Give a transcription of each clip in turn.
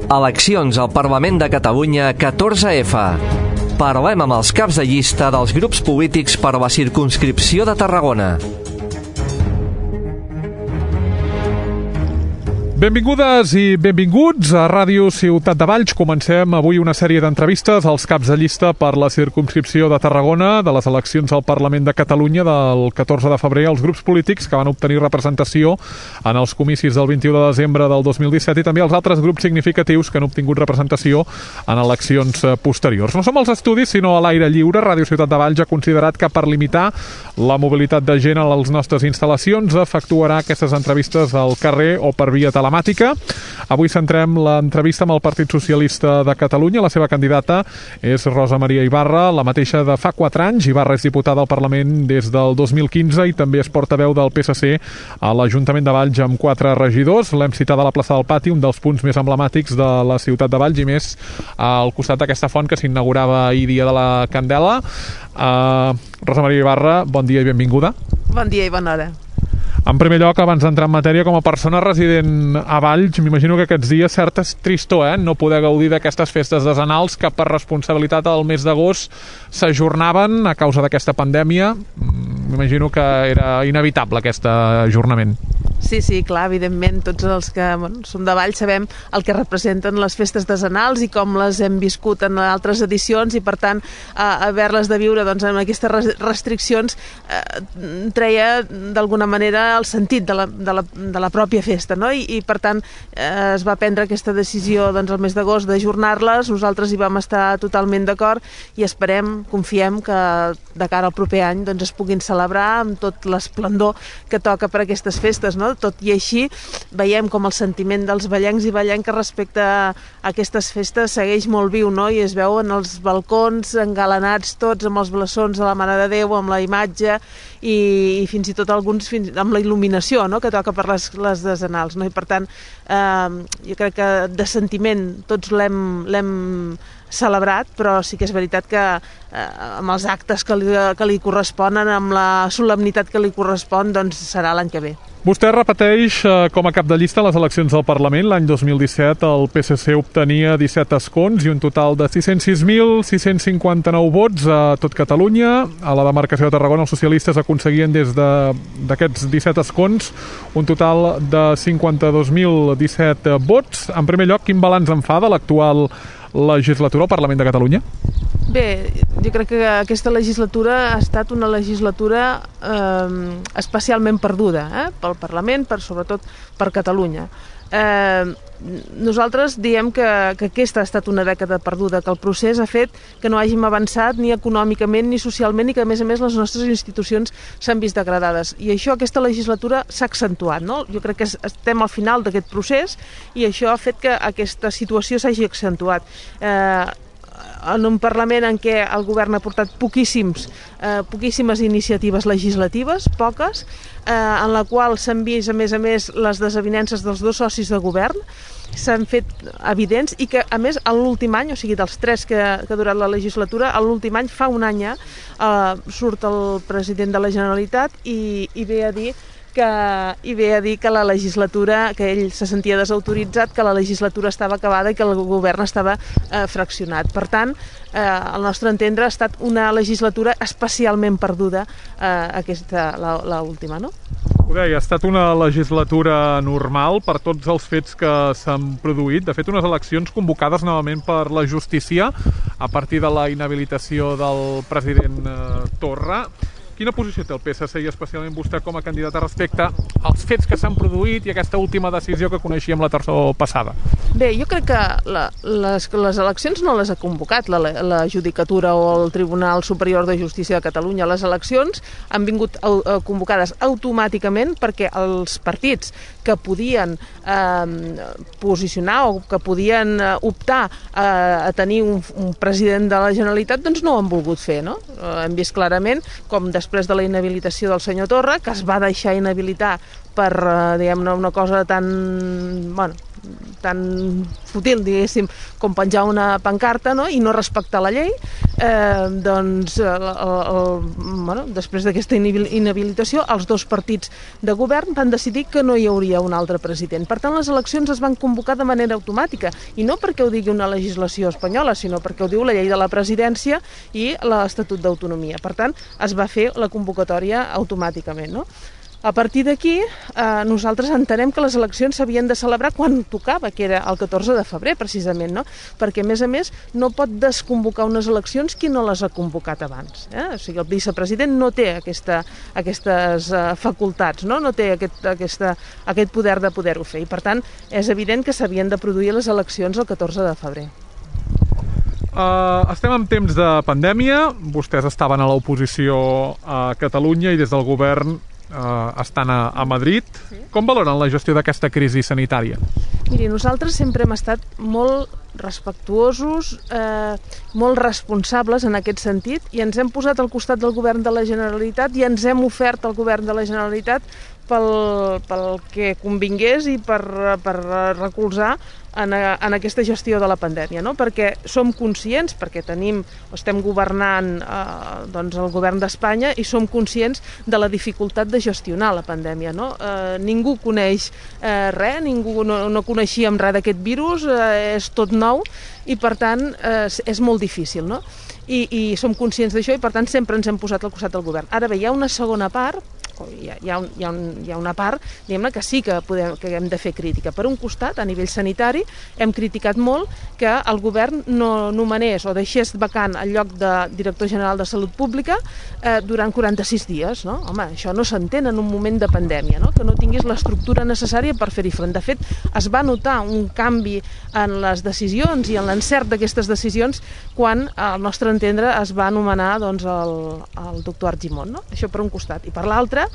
Eleccions al Parlament de Catalunya 14F. Parlem amb els caps de llista dels grups polítics per a la circumscripció de Tarragona. Benvingudes i benvinguts a Ràdio Ciutat de Valls. Comencem avui una sèrie d'entrevistes als caps de llista per la circumscripció de Tarragona de les eleccions al Parlament de Catalunya del 14 de febrer, els grups polítics que van obtenir representació en els comicis del 21 de desembre del 2017 i també els altres grups significatius que han obtingut representació en eleccions posteriors. No som als estudis, sinó a l'aire lliure. Ràdio Ciutat de Valls ha considerat que per limitar la mobilitat de gent a les nostres instal·lacions efectuarà aquestes entrevistes al carrer o per via telemàtica. Avui centrem l'entrevista amb el Partit Socialista de Catalunya. La seva candidata és Rosa Maria Ibarra, la mateixa de fa 4 anys. Ibarra és diputada al Parlament des del 2015 i també és portaveu del PSC a l'Ajuntament de Valls amb 4 regidors. L'hem citada a la plaça del Pati, un dels punts més emblemàtics de la ciutat de Valls i més al costat d'aquesta font que s'inaugurava ahir dia de la Candela. Rosa Maria Ibarra, bon dia i benvinguda. Bon dia i bona hora. En primer lloc, abans d'entrar en matèria, com a persona resident a Valls, m'imagino que aquests dies certa tristor, no poder gaudir d'aquestes festes decenals que per responsabilitat al mes d'agost s'ajornaven a causa d'aquesta pandèmia. M'imagino que era inevitable aquest ajornament. Sí, clar, evidentment, tots els que som de Valls sabem el que representen les festes decenals i com les hem viscut en altres edicions i, per tant, haver-les de viure amb aquestes restriccions treia d'alguna manera el sentit de la pròpia festa, no? I per tant, es va prendre aquesta decisió al mes d'agost d'ajornar-les. Nosaltres hi vam estar totalment d'acord i esperem, confiem que de cara al proper any es puguin celebrar amb tot l'esplendor que toca per aquestes festes, no? Tot i així, veiem com el sentiment dels vallencs i vallenques respecte a aquestes festes segueix molt viu, no? I es veuen els balcons engalanats tots amb els blasons de la Mare de Déu, amb la imatge i fins i tot alguns amb la il·luminació, no? Que toca per les decenals, no? I per tant, jo crec que de sentiment tots l'hem celebrat, però sí que és veritat que amb els actes que li corresponen, amb la solemnitat que li correspon, serà l'any que ve. Vostè repeteix com a cap de llista les eleccions del Parlament. L'any 2017 el PSC obtenia 17 escons i un total de 606.659 vots a tot Catalunya. A la demarcació de Tarragona els socialistes aconseguien des d'aquests 17 escons un total de 52.017 vots. En primer lloc, quin balanç en fa de l'actual legislatura al Parlament de Catalunya? Bé, jo crec que aquesta legislatura ha estat una legislatura especialment perduda pel Parlament, sobretot per Catalunya. Nosaltres diem que aquesta ha estat una dècada perduda, que el procés ha fet que no hàgim avançat ni econòmicament ni socialment i que, a més les nostres institucions s'han vist degradades. I això, aquesta legislatura s'ha accentuat, no? Jo crec que estem al final d'aquest procés i això ha fet que aquesta situació s'hagi accentuat. En un Parlament en què el govern ha portat poquíssimes iniciatives legislatives, poques, en la qual s'han vist, a més, les desavinences dels dos socis de govern, s'han fet evidents i que, a més, a l'últim any, o sigui, dels 3 que ha durat la legislatura, a l'últim any, fa un any, surt el president de la Generalitat i ve a dir que la legislatura, que ell se sentia desautoritzat, que la legislatura estava acabada i que el govern estava fraccionat. Per tant, al nostre entendre, ha estat una legislatura especialment perduda, aquesta, l'última, no? Ho deia, ha estat una legislatura normal per tots els fets que s'han produït. De fet, unes eleccions convocades novament per la justícia a partir de la inhabilitació del president Torra. Quina posició té el PSC i especialment vostè com a candidata respecte als fets que s'han produït i aquesta última decisió que coneixíem la tardor passada? Bé, jo crec que les eleccions no les ha convocat la Judicatura o el Tribunal Superior de Justícia de Catalunya. Les eleccions han vingut convocades automàticament perquè els partits que podien posicionar o que podien optar a tenir un president de la Generalitat no ho han volgut fer, no? Hem vist clarament com després de la inhabilitació del senyor Torra, que es va deixar inhabilitar per, diguem-ne, una cosa tan fútil, diguéssim, com penjar una pancarta, no? I no respectar la llei, doncs després d'aquesta inhabilitació els dos partits de govern van decidir que no hi hauria un altre president. Per tant, les eleccions es van convocar de manera automàtica, i no perquè ho digui una legislació espanyola, sinó perquè ho diu la llei de la presidència i l'Estatut d'Autonomia. Per tant, es va fer la convocatòria automàticament, no? A partir d'aquí, nosaltres entenem que les eleccions s'havien de celebrar quan tocava, que era el 14 de febrer, precisament, no? Perquè, a més, no pot desconvocar unes eleccions qui no les ha convocat abans. O sigui, el vicepresident no té aquestes facultats, no té aquest poder de poder-ho fer. I, per tant, és evident que s'havien de produir les eleccions el 14 de febrer. Estem en temps de pandèmia, vostès estaven a l'oposició a Catalunya i des del govern estan a Madrid. Com valoren la gestió d'aquesta crisi sanitària? Miri, nosaltres sempre hem estat molt respectuosos, molt responsables en aquest sentit, i ens hem posat al costat del govern de la Generalitat i ens hem ofert al govern de la Generalitat pel que convingués i per recolzar en aquesta gestió de la pandèmia, no? Perquè som conscients, perquè estem governant el govern d'Espanya i som conscients de la dificultat de gestionar la pandèmia, no? Ningú coneix res, ningú no coneixíem res d'aquest virus, és tot nou i per tant és molt difícil, no? I som conscients d'això i per tant sempre ens hem posat al costat del govern. Ara bé, hi ha una segona part, hi ha una part, diguem-ne, que sí que hem de fer crítica. Per un costat, a nivell sanitari, hem criticat molt que el govern no nomenés o deixés vacant el lloc de director general de Salut Pública durant 46 dies, no? Home, això no s'entén en un moment de pandèmia, no? Que no tinguis l'estructura necessària per fer-hi front. De fet, es va notar un canvi en les decisions i en l'encert d'aquestes decisions quan, al nostre entendre, es va anomenar el doctor Argimon, no? Això per un costat. I per l'altre,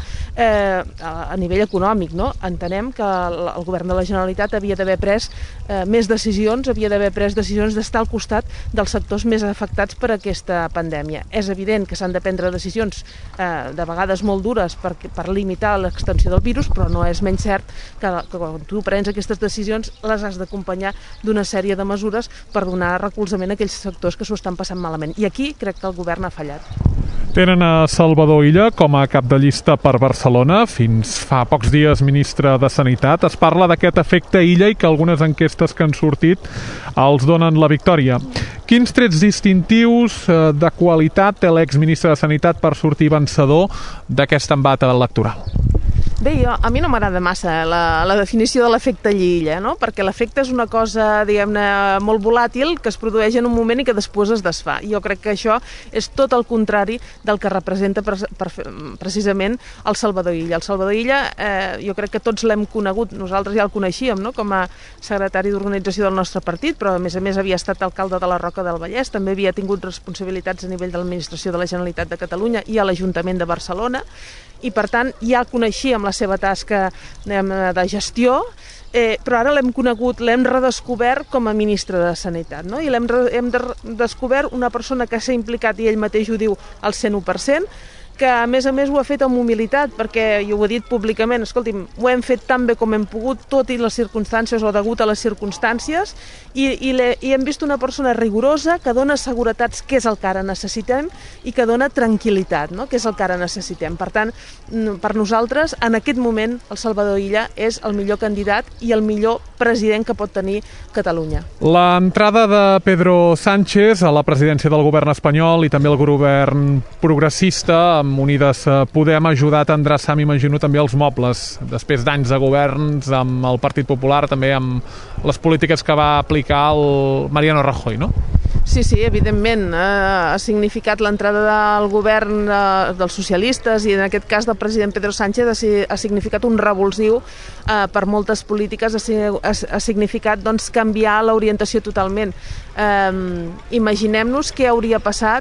a nivell econòmic, no? Entenem que el govern de la Generalitat havia d'haver pres més decisions, havia d'haver pres decisions d'estar al costat dels sectors més afectats per aquesta pandèmia. És evident que s'han de prendre decisions de vegades molt dures per limitar l'extensió del virus, però no és menys cert que quan tu prens aquestes decisions les has d'acompanyar d'una sèrie de mesures per donar recolzament a aquells sectors que s'ho estan passant malament. I aquí crec que el govern ha fallat. Tenen a Salvador Illa com a cap de llista per Barcelona, fins fa pocs dies ministre de Sanitat. Es parla d'aquest efecte Illa i que algunes enquestes que han sortit els donen la victòria. Quins trets distintius de qualitat té l'exministre de Sanitat per sortir vencedor d'aquest embat electoral? Bé, a mi no m'agrada massa la definició de l'efecte Illa, no? Perquè l'efecte és una cosa, diguem-ne, molt volàtil, que es produeix en un moment i que després es desfà. Jo crec que això és tot el contrari del que representa precisament el Salvador Illa. El Salvador Illa, jo crec que tots l'hem conegut, nosaltres ja el coneixíem, no? Com a secretari d'organització del nostre partit, però a més havia estat alcalde de la Roca del Vallès, també havia tingut responsabilitats a nivell de l'administració de la Generalitat de Catalunya i a l'Ajuntament de Barcelona, i per tant ja el coneixíem la seva tasca de gestió, però ara l'hem conegut, l'hem redescobert com a ministre de Sanitat, no? I hem descobert una persona que s'ha implicat, i ell mateix ho diu, al 101%, que a més ho ha fet amb humilitat, perquè, i ho he dit públicament, escolti'm, ho hem fet tan bé com hem pogut, tot i les circumstàncies o degut a les circumstàncies, i hem vist una persona rigorosa que dona seguretats, que és el que ara necessitem, i que dona tranquil·litat, no? Que és el que ara necessitem. Per tant, per nosaltres, en aquest moment, el Salvador Illa és el millor candidat i el millor president que pot tenir Catalunya. L'entrada de Pedro Sánchez a la presidència del govern espanyol i també el govern progressista amb Unides Podem ha ajudat a endreçar, m'imagino, també els mobles després d'anys de governs amb el Partit Popular, també amb les polítiques que va aplicar el Mariano Rajoy, no? Sí, evidentment, ha significat l'entrada del govern dels socialistes i en aquest cas del president Pedro Sánchez ha significat un revulsiu per moltes polítiques, ha significat canviar l'orientació totalment. Imaginem-nos què hauria passat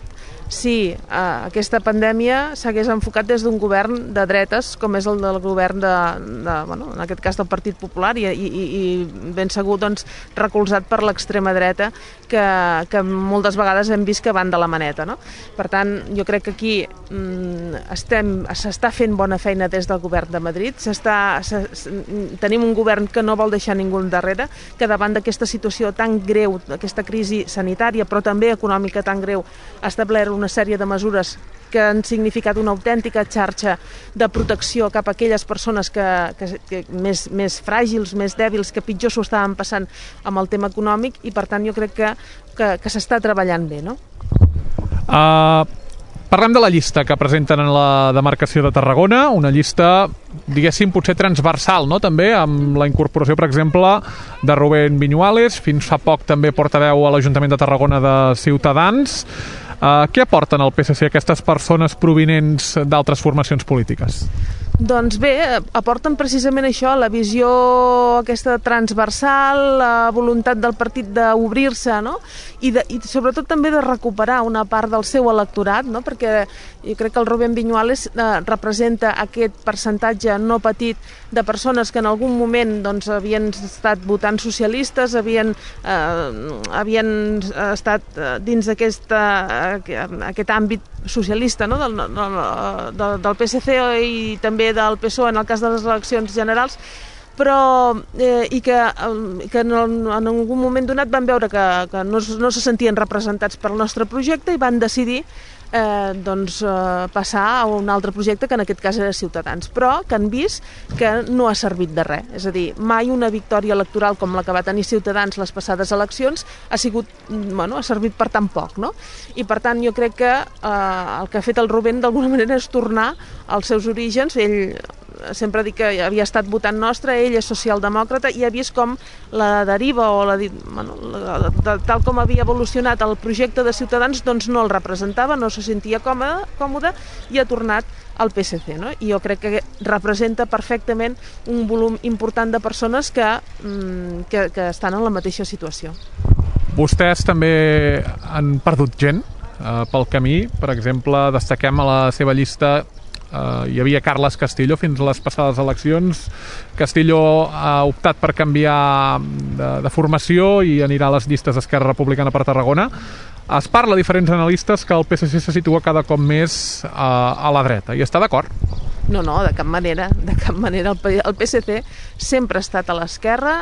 si aquesta pandèmia s'hagués enfocat des d'un govern de dretes, com és el del govern en aquest cas del Partit Popular, i ben segur doncs, recolzat per l'extrema dreta, que moltes vegades hem vist que van de la maneta, no? Per tant, jo crec que aquí s'està fent bona feina des del govern de Madrid, tenim un govern que no vol deixar ningú darrere, que davant d'aquesta situació tan greu, aquesta crisi sanitària però també econòmica tan greu, ha establert una sèrie de mesures que han significat una autèntica xarxa de protecció cap a aquelles persones que més fràgils, més dèbils, que pitjor s'ho estaven passant amb el tema econòmic, i per tant jo crec que s'està treballant bé, no? Parlem de la llista que presenten en la demarcació de Tarragona, una llista, diguéssim, potser transversal, no? També amb la incorporació, per exemple, de Rubén Viñuales, fins fa poc també portaveu a l'Ajuntament de Tarragona de Ciutadans. Què aporten al PSC aquestes persones provinents d'altres formacions polítiques? Doncs bé, aporten precisament això, la visió aquesta transversal, la voluntat del partit d'obrir-se, no? I sobretot també de recuperar una part del seu electorat, no? Perquè jo crec que el Rubén Viñuales representa aquest percentatge no petit de persones que en algun moment doncs, havien estat votant socialistes, havien estat dins aquest àmbit socialista, no? del PSC i també del PSOE en el cas de les eleccions generals, però i que en algun moment donat van veure que no se sentien representats pel nostre projecte i van decidir passar a un altre projecte que en aquest cas era Ciutadans, però que han vist que no ha servit de res. És a dir, mai una victòria electoral com la que va tenir Ciutadans les passades eleccions ha servit per tan poc, no? I per tant jo crec que el que ha fet el Rubén d'alguna manera és tornar als seus orígens. Ell sempre dic que havia estat votant nostre, ell és socialdemòcrata i ha vist com la deriva o tal com havia evolucionat el projecte de Ciutadans doncs no el representava, no se sentia còmode i ha tornat al PSC, no? I jo crec que representa perfectament un volum important de persones que estan en la mateixa situació. Vostès també han perdut gent pel camí. Per exemple, destaquem a la seva llista hi havia Carles Castillo fins a les passades eleccions. Castillo ha optat per canviar de formació i anirà a les llistes d'Esquerra Republicana per Tarragona. Es parla a diferents analistes que el PSC se situa cada cop més a la dreta. I està d'acord? No, de cap manera. De cap manera. El PSC sempre ha estat a l'esquerra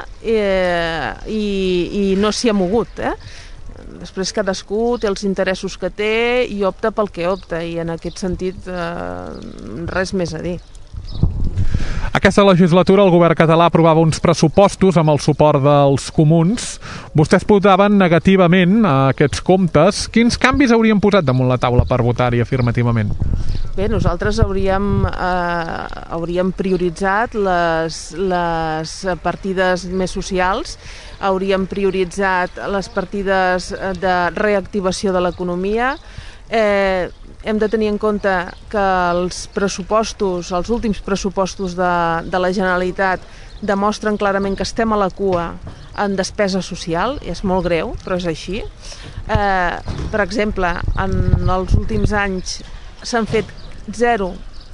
i no s'hi ha mogut, Després cadascú té els interessos que té i opta pel que opta, i en aquest sentit res més a dir. Aquesta legislatura el govern català aprovava uns pressupostos amb el suport dels comuns. Vostès votaven negativament a aquests comptes. Quins canvis haurien posat damunt la taula per votar-hi afirmativament? Bé, nosaltres hauríem prioritzat les partides més socials, hauríem prioritzat les partides de reactivació de l'economia. Hem de tenir en compte que els últims pressupostos de la Generalitat demostren clarament que estem a la cua en despesa social, i és molt greu, però és així. Per exemple, en els últims anys s'han fet 0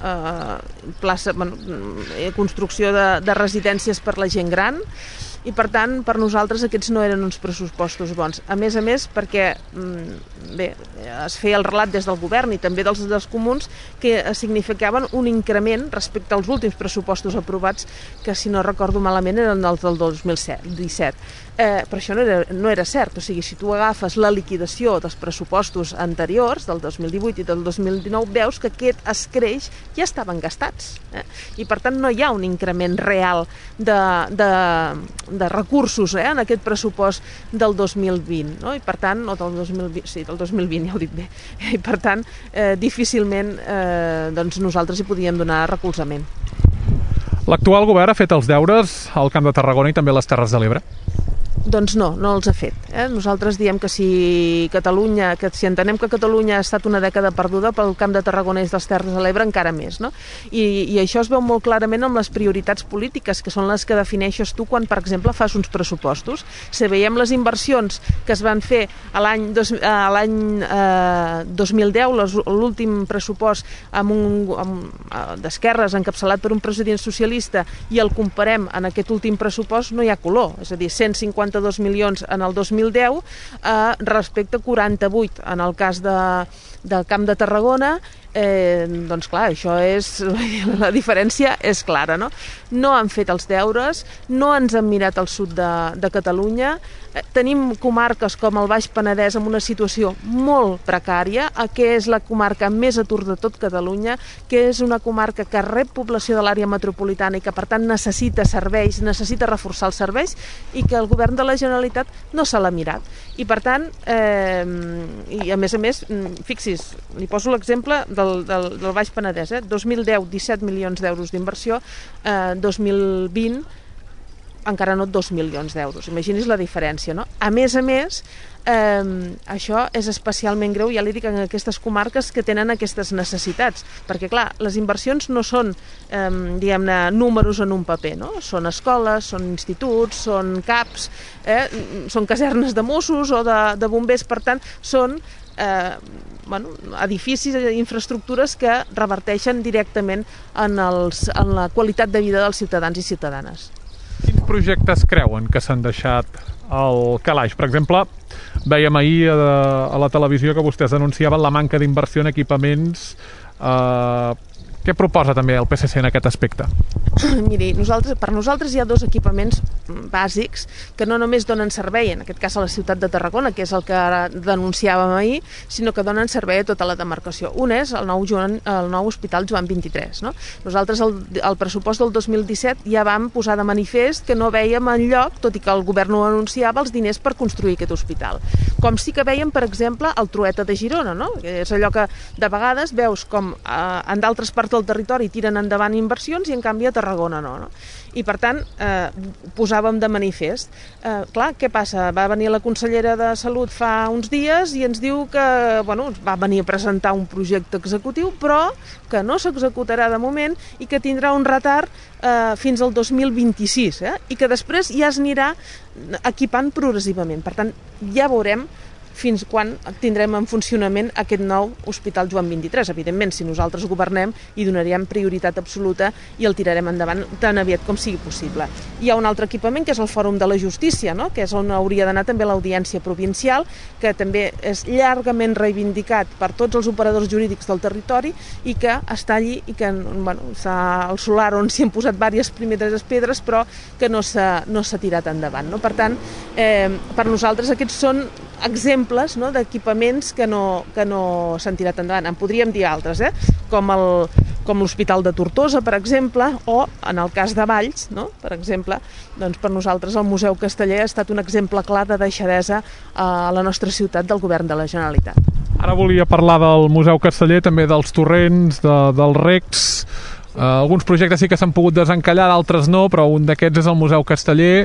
construcció de residències per la gent gran, i per tant per nosaltres aquests no eren uns pressupostos bons. A més, perquè es feia el relat des del govern i també dels comuns que significaven un increment respecte als últims pressupostos aprovats, que si no recordo malament eren els del 2017. Però això no era cert. O sigui, si tu agafes la liquidació dels pressupostos anteriors, del 2018 i del 2019, veus que aquest escreix ja estaven gastats. I per tant no hi ha un increment real de recursos en aquest pressupost del 2020, no? I per tant, o del 2020, sí, del 2020, ja ho dic bé, i per tant difícilment nosaltres hi podíem donar recolzament. L'actual govern ha fet els deures al Camp de Tarragona i també a les Terres de l'Ebre? Doncs no els ha fet. Nosaltres diem que si entenem que Catalunya ha estat una dècada perduda, pel Camp de Tarragona i dels Terres de l'Ebre encara més, no? I això es veu molt clarament amb les prioritats polítiques, que són les que defineixes tu quan, per exemple, fas uns pressupostos. Si veiem les inversions que es van fer a l'any 2010, l'últim pressupost d'esquerres encapçalat per un president socialista, i el comparem en aquest últim pressupost, no hi ha color. És a dir, 152 milions en el 2010 respecte a 48 en el cas del Camp de Tarragona. Doncs clar, la diferència és clara, no? No han fet els deures, no ens han mirat al sud de Catalunya, tenim comarques com el Baix Penedès amb una situació molt precària, que és la comarca amb més atur de tot Catalunya, que és una comarca que rep població de l'àrea metropolitana i que per tant necessita serveis, necessita reforçar els serveis, i que el govern de la Generalitat no se l'ha mirat. I per tant, i a més, fixi's, li poso l'exemple del Baix Penedès, 2010, 17 milions d'euros d'inversió, 2020, encara no 2 milions d'euros. Imagini's la diferència, no? A més, això és especialment greu, ja li dic, en aquestes comarques que tenen aquestes necessitats, perquè, clar, les inversions no són, diguem-ne, números en un paper, no? Són escoles, són instituts, són CAPs, són casernes de Mossos o de bombers, per tant, són edificis i infraestructures que reverteixen directament en la qualitat de vida dels ciutadans i ciutadanes. Quins projectes creuen que s'han deixat al calaix? Per exemple, vèiem ahir a la televisió que vostès denunciaven la manca d'inversió en equipaments. Què proposa també el PSC en aquest aspecte? Miri, per nosaltres hi ha dos equipaments bàsics que no només donen servei, en aquest cas a la ciutat de Tarragona, que és el que ara denunciàvem ahir, sinó que donen servei a tota la demarcació. Un és el nou Hospital Joan 23. No? Nosaltres al pressupost del 2017 ja vam posar de manifest que no vèiem enlloc, tot i que el govern ho anunciava, els diners per construir aquest hospital. Com sí que vèiem, per exemple, el Trueta de Girona, no? És allò que de vegades veus com en d'altres parts del territori tiren endavant inversions i en canvi a Tarragona no? I per tant posàvem de manifest. Clar, què passa? Va venir la consellera de Salut fa uns dies i ens diu que va venir a presentar un projecte executiu, però que no s'executarà de moment i que tindrà un retard fins al 2026, i que després ja es anirà equipant progressivament. Per tant, ja veurem fins quan tindrem en funcionament aquest nou Hospital Joan 23. Evidentment, si nosaltres governem, hi donaríem prioritat absoluta i el tirarem endavant tan aviat com sigui possible. Hi ha un altre equipament, que és el Fòrum de la Justícia, no? Que és on hauria d'anar també l'Audiència Provincial, que també és llargament reivindicat per tots els operadors jurídics del territori i que està allí i que està al solar on s'hi han posat diverses primeres pedres, però que no s'ha tirat endavant. No? Per tant, per nosaltres aquests són exemples d'equipaments que no s'han tirat endavant. En podríem dir altres, com l'Hospital de Tortosa, per exemple, o en el cas de Valls, per exemple, doncs per nosaltres el Museu Casteller ha estat un exemple clar de deixadesa a la nostra ciutat del govern de la Generalitat. Ara volia parlar del Museu Casteller, també dels torrents, dels recs. Alguns projectes sí que s'han pogut desencallar, d'altres no, però un d'aquests és el Museu Casteller.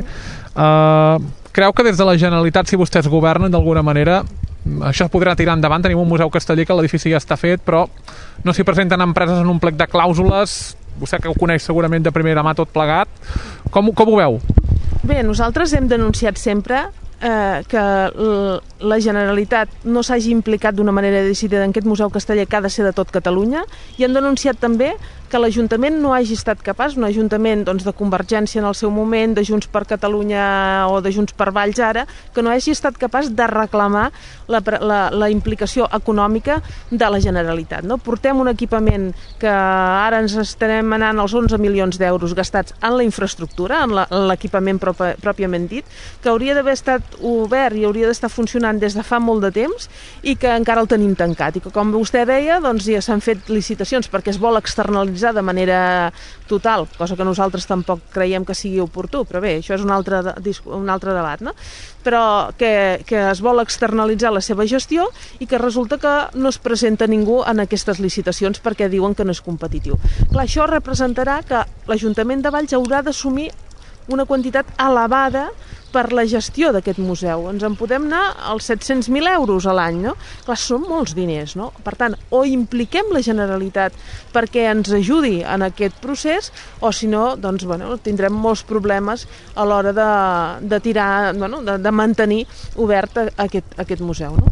Creu que des de la Generalitat, si vostès governen d'alguna manera, això es podrà tirar endavant? Tenim un Museu Casteller que l'edifici ja està fet, però no s'hi presenten empreses en un plec de clàusules. Vostè que ho coneix segurament de primera mà tot plegat. Com ho veu? Bé, nosaltres hem denunciat sempre que la Generalitat no s'hagi implicat d'una manera decidida en aquest Museu Casteller que ha de ser de tot Catalunya, i hem denunciat també que l'Ajuntament no hagi estat capaç, un Ajuntament de Convergència en el seu moment, de Junts per Catalunya o de Junts per Valls ara, que no hagi estat capaç de reclamar la implicació econòmica de la Generalitat. No? Portem un equipament que ara ens estarem anant als 11 milions d'euros gastats en la infraestructura, en l'equipament pròpiament dit, que hauria d'haver estat obert i hauria d'estar funcionant des de fa molt de temps i que encara el tenim tancat. I que, com vostè deia, doncs ja s'han fet licitacions perquè es vol externalitzar de manera total, cosa que nosaltres tampoc creiem que sigui oportú, però bé, això és un altre debat, no? Però que es vol externalitzar la seva gestió i que resulta que no es presenta ningú en aquestes licitacions perquè diuen que no és competitiu. Clar, això representarà que l'Ajuntament de Valls haurà d'assumir una quantitat elevada per la gestió d'aquest museu. Ens en podem anar als 700.000 euros a l'any, no? Clar, són molts diners, no? Per tant, o impliquem la Generalitat perquè ens ajudi en aquest procés, o si no, doncs, tindrem molts problemes a l'hora de tirar, de mantenir obert aquest museu, no?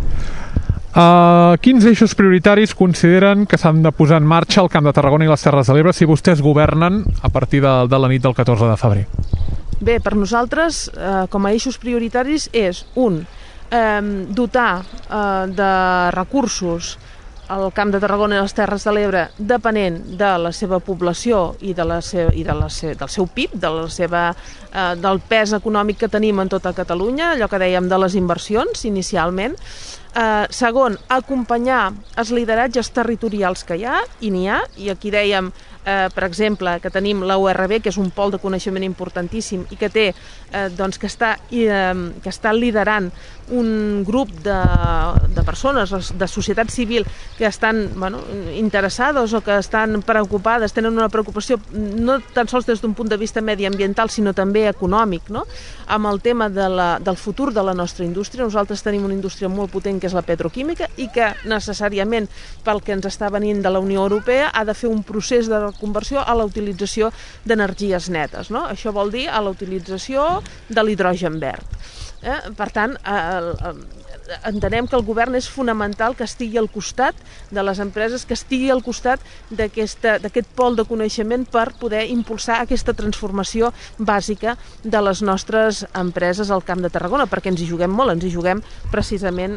Quins eixos prioritaris consideren que s'han de posar en marxa al Camp de Tarragona i les Terres de l'Ebre si vostès governen a partir de la nit del 14 de febrer? Bé, per nosaltres, com a eixos prioritaris, és dotar de recursos al Camp de Tarragona i les Terres de l'Ebre depenent de la seva població i del seu PIB, del pes econòmic que tenim en tota Catalunya, allò que dèiem de les inversions inicialment. Segon, acompanyar els lideratges territorials que hi ha, i n'hi ha, i aquí dèiem, per exemple, que tenim la URB, que és un pol de coneixement importantíssim i que que està liderant un grup de persones, de societat civil, que estan interessades o que estan preocupades, tenen una preocupació no tan sols des d'un punt de vista mediambiental, sinó també econòmic, no? Amb el tema del futur de la nostra indústria. Nosaltres tenim una indústria molt potent, que és la petroquímica, i que necessàriament, pel que ens està venint de la Unió Europea, ha de fer un procés de conversió a la utilització d'energies netes, no? Això vol dir a la utilització de l'hidrogen verd. Per tant, entenem que el govern és fonamental que estigui al costat de les empreses, que estigui al costat d'aquest pol de coneixement per poder impulsar aquesta transformació bàsica de les nostres empreses al Camp de Tarragona, perquè ens hi juguem molt, ens hi juguem precisament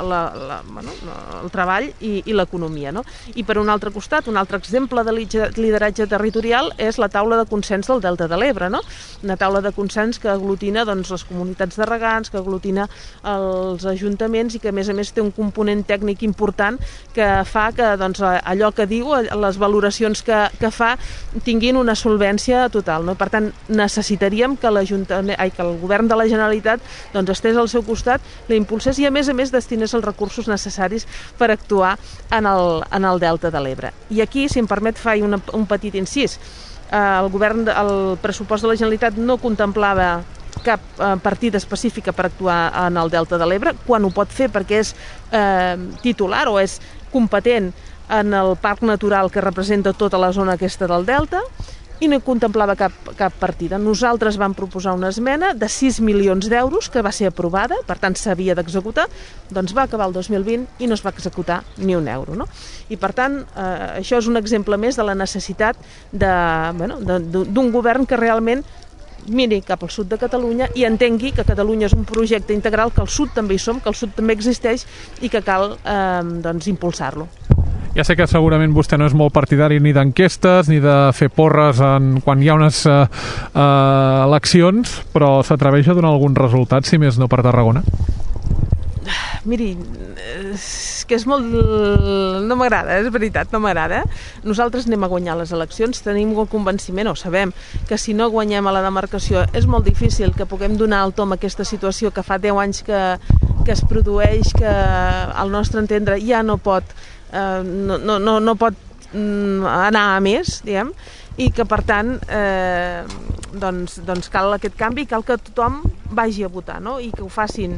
el treball i l'economia, no? I per un altre costat, un altre exemple de lideratge territorial és la taula de consens del Delta de l'Ebre, no? Una taula de consens que aglutina les comunitats de regants, que aglutina els ajuntaments i que a més té un component tècnic important que fa que allò que diu, les valoracions que fa, tinguin una solvència total, no? Per tant, necessitaríem que el govern de la Generalitat estés al seu costat, la impulsés i a més destinés els recursos necessaris per actuar en el Delta de l'Ebre. I aquí, si em permet, faig un petit incís. El pressupost de la Generalitat no contemplava cap partida específica per actuar en el Delta de l'Ebre, quan ho pot fer perquè és titular o és competent en el parc natural que representa tota la zona aquesta del Delta, i no contemplava cap partida. Nosaltres vam proposar una esmena de 6 milions d'euros que va ser aprovada, per tant s'havia d'executar, doncs va acabar el 2020 i no es va executar ni un euro, no? I per tant, això és un exemple més de la necessitat d'un govern que realment miri cap al sud de Catalunya i entengui que Catalunya és un projecte integral, que al sud també hi som, que al sud també existeix i que cal impulsar-lo. Ja sé que segurament vostè no és molt partidari ni d'enquestes ni de fer porres quan hi ha unes eleccions, però s'atreveix a donar algun resultat, si més no per Tarragona? Miri, és que és molt... no m'agrada, és veritat, no m'agrada. Nosaltres anem a guanyar les eleccions, tenim el convenciment, o sabem, que si no guanyem a la demarcació és molt difícil que puguem donar el tom a aquesta situació que fa 10 anys que es produeix, que al nostre entendre ja no pot anar a més, diguem, i que per tant cal aquest canvi, cal que tothom vagi a votar, no? I que ho facin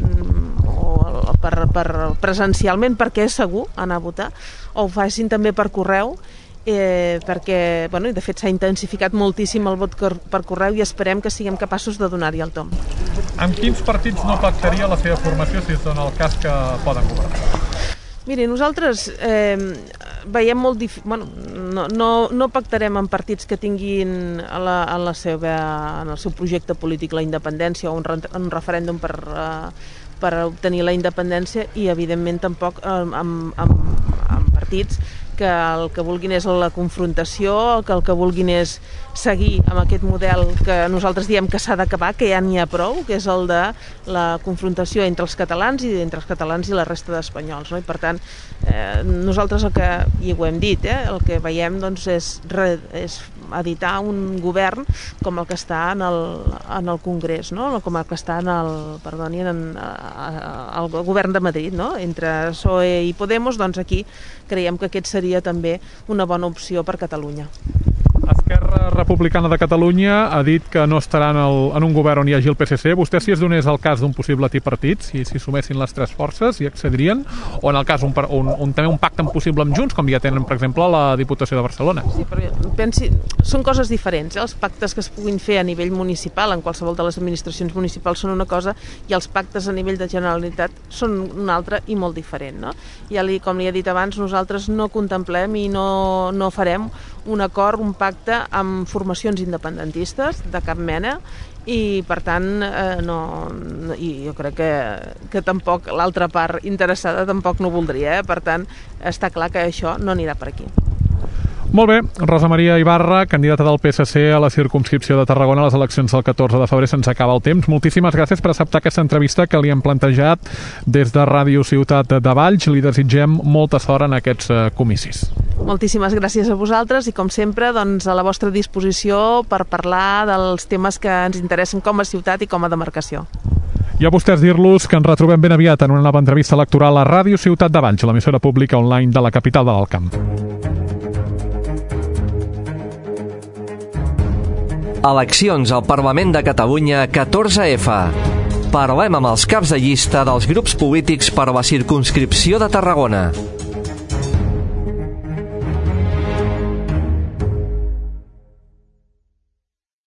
presencialment, perquè és segur anar a votar, o ho facin també per correu, perquè, de fet s'ha intensificat moltíssim el vot per correu i esperem que siguem capaços de donar-hi el tom. Amb quins partits no pactaria la seva formació si es dona el cas que poden governar? Miri, nosaltres veiem molt difícil... No pactarem amb partits que tinguin en el seu projecte polític la independència o un referèndum per obtenir la independència, i evidentment tampoc amb partits que el que vulguin és la confrontació, que el que vulguin és seguir amb aquest model que nosaltres diem que s'ha d'acabar, que ja n'hi ha prou, que és el de la confrontació entre els catalans i la resta d'espanyols, no? I per tant, nosaltres i ho hem dit, el que veiem és editar un govern com el que està en el Congrés, no? Com el que està en el govern de Madrid, no? Entre PSOE i Podemos, doncs aquí creiem que aquest seria també una bona opció per Catalunya. Esquerra Esquerra Republicana de Catalunya ha dit que no estarà en un govern on hi hagi el PSC. Vostè, si es donés el cas d'un possible tripartit, si sumessin les tres forces, hi accediríem? O en el cas també un pacte possible amb Junts, com ja tenen, per exemple, a la Diputació de Barcelona? Sí, però són coses diferents. Els pactes que es puguin fer a nivell municipal, en qualsevol de les administracions municipals, són una cosa, i els pactes a nivell de Generalitat són una altra i molt diferent, no? Com li he dit abans, nosaltres no contemplem i no farem un acord, un pacte amb formacions independentistes de cap mena, i per tant i jo crec que tampoc l'altra part interessada tampoc no voldria, per tant està clar que això no anirà per aquí. Molt bé, Rosa Maria Ibarra, candidata del PSC a la circumscripció de Tarragona a les eleccions del 14 de febrer. Se'ns acaba el temps. Moltíssimes gràcies per acceptar aquesta entrevista que li hem plantejat des de Ràdio Ciutat de Valls. Li desitgem molta sort en aquests comicis. Moltíssimes gràcies a vosaltres i, com sempre, doncs, a la vostra disposició per parlar dels temes que ens interessen com a ciutat i com a demarcació. I a vostès dir-los que ens retrobem ben aviat en una nova entrevista electoral a Ràdio Ciutat de Valls, l'emissora pública online de la capital de l'Alt Camp. Eleccions al Parlament de Catalunya 14F. Parlem amb els caps de llista dels grups polítics per a la circumscripció de Tarragona.